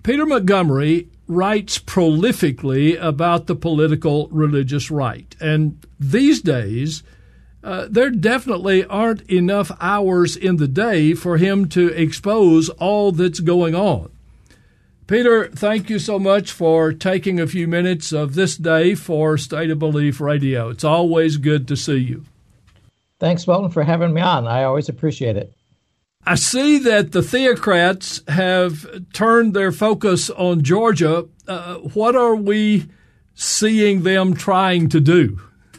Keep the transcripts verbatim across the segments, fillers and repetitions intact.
Peter Montgomery writes prolifically about the political religious right. And these days, uh, there definitely aren't enough hours in the day for him to expose all that's going on. Peter, thank you so much for taking a few minutes of this day for State of Belief Radio. It's always good to see you. Thanks, Walton, for having me on. I always appreciate it. I see that the theocrats have turned their focus on Georgia. Uh, what are we seeing them trying to do?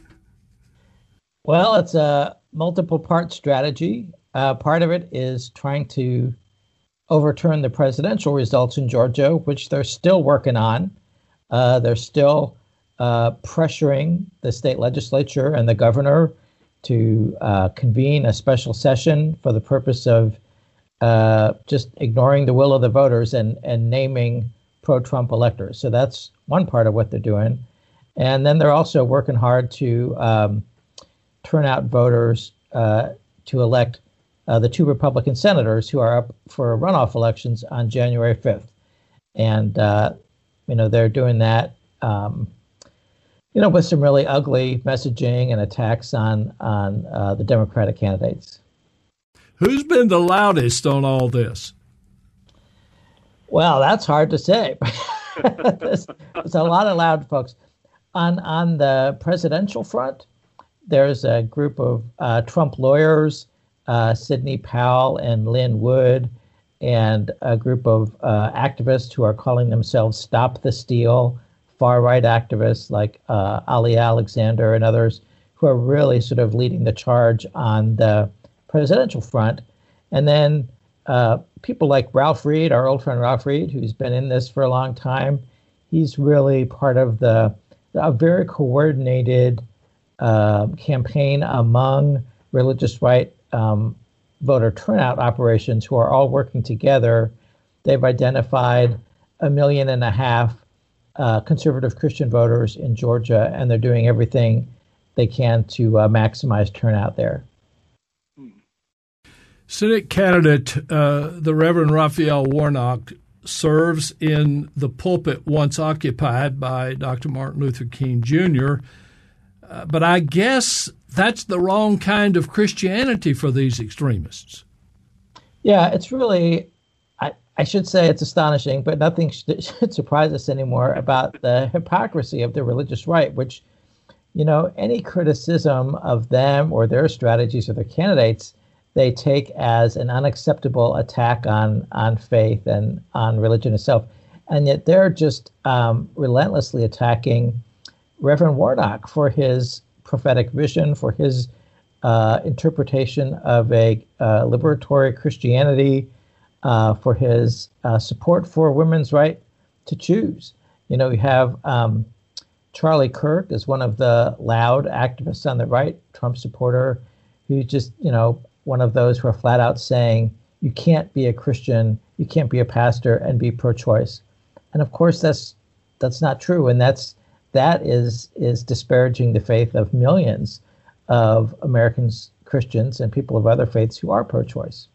Well, it's a multiple-part strategy. Uh, part of it is trying to overturn the presidential results in Georgia, which they're still working on. Uh, they're still uh, pressuring the state legislature and the governor to uh, convene a special session for the purpose of uh, just ignoring the will of the voters and, and naming pro-Trump electors. So that's one part of what they're doing. And then they're also working hard to um, turn out voters uh, to elect uh, the two Republican senators who are up for runoff elections on January fifth. And, uh, you know, they're doing that um, you know, with some really ugly messaging and attacks on on uh, the Democratic candidates. Who's been the loudest on all this? Well, that's hard to say. there's, there's a lot of loud folks. On on the presidential front, there's a group of uh, Trump lawyers, uh, Sidney Powell and Lynn Wood, and a group of uh, activists who are calling themselves Stop the Steal, far-right activists like uh, Ali Alexander and others who are really sort of leading the charge on the presidential front. And then uh, people like Ralph Reed, our old friend Ralph Reed, who's been in this for a long time, he's really part of the a very coordinated uh, campaign among religious right um, voter turnout operations who are all working together. They've identified a million and a half uh, conservative Christian voters in Georgia, and they're doing everything they can to uh, maximize turnout there. Senate candidate, uh, the Reverend Raphael Warnock, serves in the pulpit once occupied by Doctor Martin Luther King Junior Uh, but I guess that's the wrong kind of Christianity for these extremists. Yeah, it's really, I, I should say it's astonishing, but nothing should, should surprise us anymore about the hypocrisy of the religious right, which, you know, any criticism of them or their strategies or their candidates, they take as an unacceptable attack on, on faith and on religion itself. And yet they're just um, relentlessly attacking Reverend Warnock for his prophetic vision, for his uh, interpretation of a uh, liberatory Christianity, uh, for his uh, support for women's right to choose. You know, we have um, Charlie Kirk is one of the loud activists on the right, Trump supporter, who's just, you know, one of those who are flat out saying, you can't be a Christian, you can't be a pastor and be pro-choice. And of course, that's that's not true. And that's that is is disparaging the faith of millions of Americans, Christians, and people of other faiths who are pro-choice.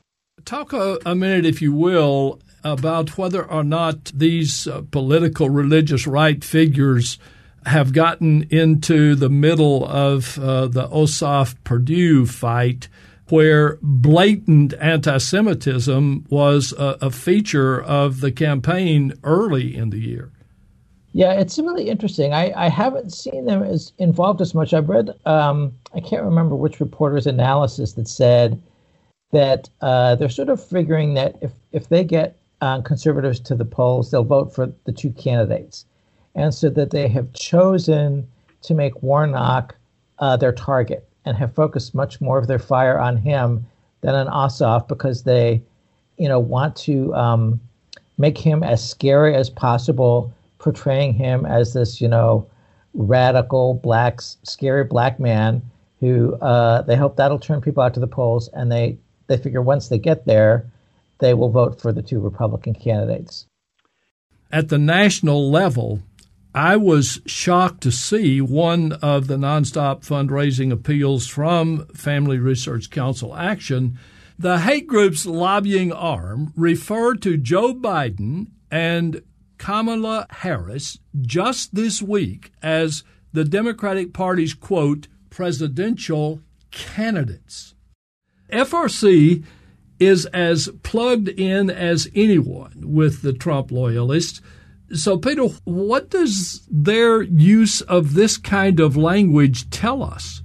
Talk a, a minute, if you will, about whether or not these uh, political religious right figures have gotten into the middle of uh, the Ossoff-Perdue fight, where blatant anti-Semitism was a, a feature of the campaign early in the year. Yeah, it's really interesting. I, I haven't seen them as involved as much. I've read, um, I can't remember which reporter's analysis that said that uh, they're sort of figuring that if, if they get uh, conservatives to the polls, they'll vote for the two candidates. And so that they have chosen to make Warnock uh, their target and have focused much more of their fire on him than on Ossoff, because they, you know, want to um, make him as scary as possible, portraying him as this, you know, radical black, scary black man who uh, they hope that'll turn people out to the polls. And they, they figure once they get there, they will vote for the two Republican candidates. At the national level, I was shocked to see one of the nonstop fundraising appeals from Family Research Council Action. The hate group's lobbying arm referred to Joe Biden and Kamala Harris just this week as the Democratic Party's, quote, presidential candidates. F R C is as plugged in as anyone with the Trump loyalists. So, Peter, what does their use of this kind of language tell us?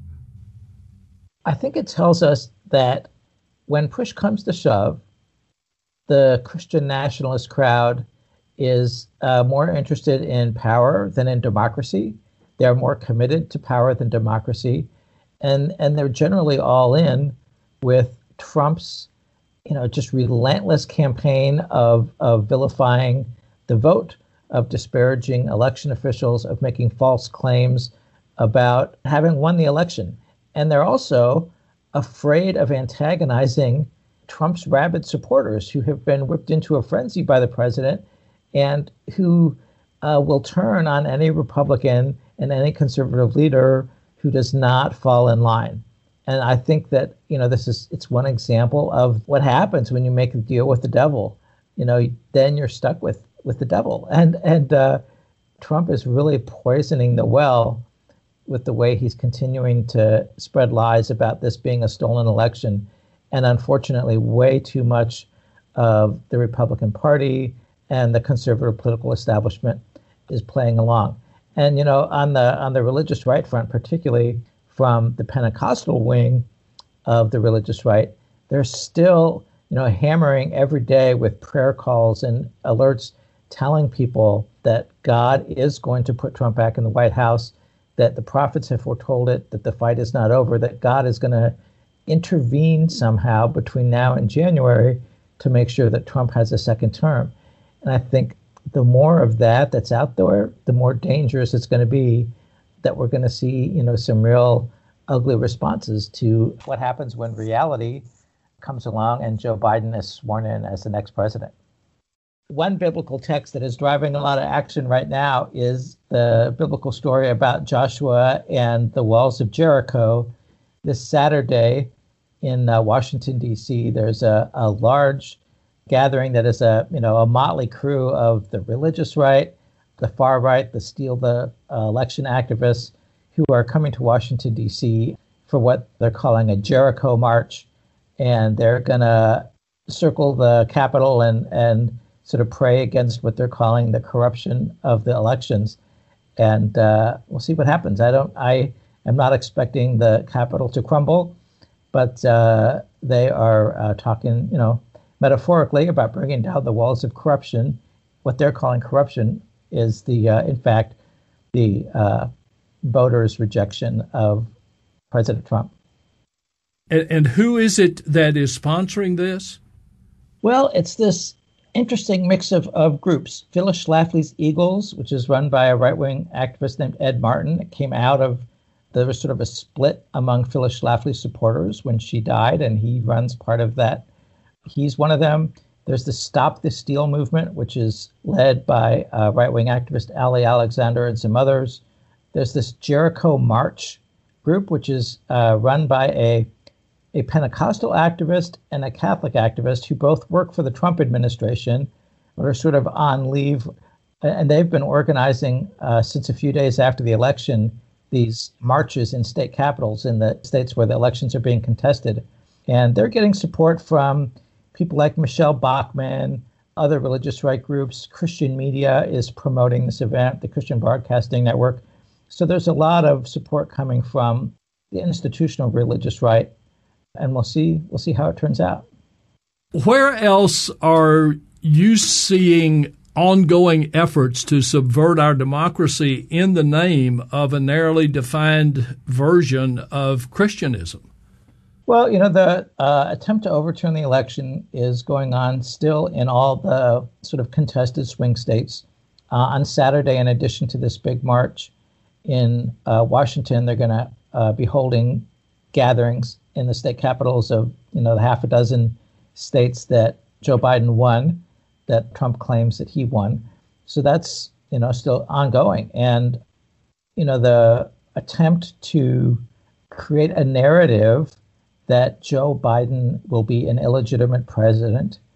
I think it tells us that when push comes to shove, the Christian nationalist crowd is uh, more interested in power than in democracy. They're more committed to power than democracy. And, and they're generally all in with Trump's, you know, just relentless campaign of, of vilifying the vote, of disparaging election officials, of making false claims about having won the election. And they're also afraid of antagonizing Trump's rabid supporters who have been whipped into a frenzy by the president and who uh, will turn on any Republican and any conservative leader who does not fall in line. And I think that, you know, this is, it's one example of what happens when you make a deal with the devil. You know, then you're stuck with, with the devil. And, and uh, Trump is really poisoning the well with the way he's continuing to spread lies about this being a stolen election. And unfortunately, way too much of the Republican Party and the conservative political establishment is playing along. And, you know, on the on the religious right front, particularly from the Pentecostal wing of the religious right, they're still, you know, hammering every day with prayer calls and alerts telling people that God is going to put Trump back in the White House, that the prophets have foretold it, that the fight is not over, that God is going to intervene somehow between now and January to make sure that Trump has a second term. And I think the more of that that's out there, the more dangerous it's going to be that we're going to see, you know, some real ugly responses to what happens when reality comes along and Joe Biden is sworn in as the next president. One biblical text that is driving a lot of action right now is the biblical story about Joshua and the walls of Jericho. This Saturday in uh, Washington, D C, there's a, a large gathering that is a, you know, a motley crew of the religious right, the far right, the steal the uh, election activists who are coming to Washington, D C for what they're calling a Jericho March. And they're going to circle the Capitol and, and sort of pray against what they're calling the corruption of the elections. And uh, we'll see what happens. I don't, I am not expecting the Capitol to crumble, but uh, they are uh, talking, you know, metaphorically about bringing down the walls of corruption. What they're calling corruption is the, uh, in fact, the uh, voters' rejection of President Trump. And, and who is it that is sponsoring this? Well, it's this interesting mix of, of groups. Phyllis Schlafly's Eagles, which is run by a right-wing activist named Ed Martin. It came out of, there was sort of a split among Phyllis Schlafly's supporters when she died, and he runs part of that. He's one of them. There's the Stop the Steal movement, which is led by uh, right-wing activist Ali Alexander and some others. There's this Jericho March group, which is uh, run by a a Pentecostal activist and a Catholic activist who both work for the Trump administration, but are sort of on leave. And they've been organizing uh, since a few days after the election, these marches in state capitals in the states where the elections are being contested. And they're getting support from people like Michelle Bachmann, other religious right groups. Christian Media is promoting this event, the Christian Broadcasting Network. So there's a lot of support coming from the institutional religious right. And we'll see we'll see how it turns out. Where else are you seeing ongoing efforts to subvert our democracy in the name of a narrowly defined version of Christianism? Well, you know, the uh, attempt to overturn the election is going on still in all the sort of contested swing states. Uh, on Saturday, in addition to this big march in uh, Washington, they're going to uh, be holding gatherings in the state capitals of, you know, the half a dozen states that Joe Biden won, that Trump claims that he won. So that's, you know, still ongoing. And, you know, the attempt to create a narrative that Joe Biden will be an illegitimate president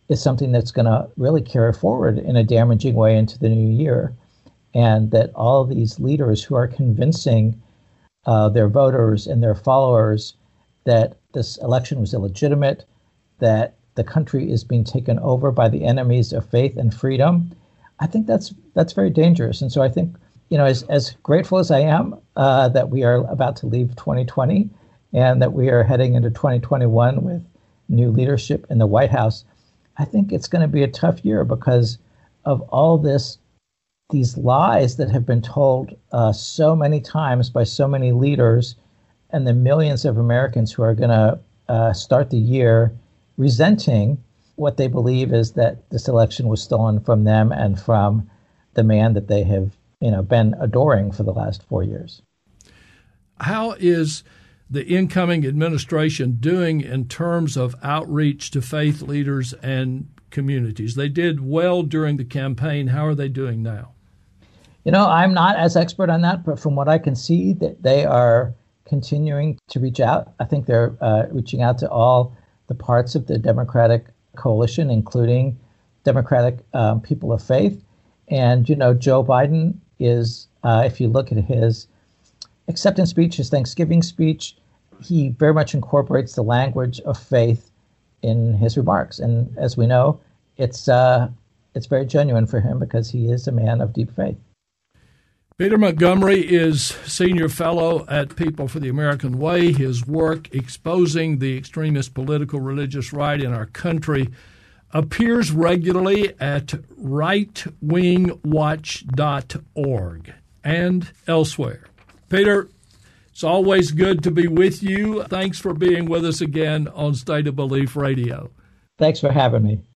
is something that's going to really carry forward in a damaging way into the new year. And that all these leaders who are convincing uh, their voters and their followers that this election was illegitimate, that the country is being taken over by the enemies of faith and freedom, I think that's that's very dangerous. And so I think, you know, as, as grateful as I am uh, that we are about to leave twenty twenty and that we are heading into twenty twenty-one with new leadership in the White House, I think it's going to be a tough year because of all this, these lies that have been told uh, so many times by so many leaders, and the millions of Americans who are going to uh, start the year resenting what they believe is that this election was stolen from them and from the man that they have, you know, been adoring for the last four years. How is the incoming administration doing in terms of outreach to faith leaders and communities? They did well during the campaign. How are they doing now? You know, I'm not as expert on that, but from what I can see, that they are continuing to reach out. I think they're uh, reaching out to all the parts of the Democratic coalition, including Democratic um, people of faith. And, you know, Joe Biden is, uh, if you look at his acceptance speech, his Thanksgiving speech, he very much incorporates the language of faith in his remarks. And as we know, it's uh, it's very genuine for him because he is a man of deep faith. Peter Montgomery is Senior Fellow at People for the American Way. His work exposing the extremist political religious right in our country appears regularly at right wing watch dot org and elsewhere. Peter, it's always good to be with you. Thanks for being with us again on State of Belief Radio. Thanks for having me.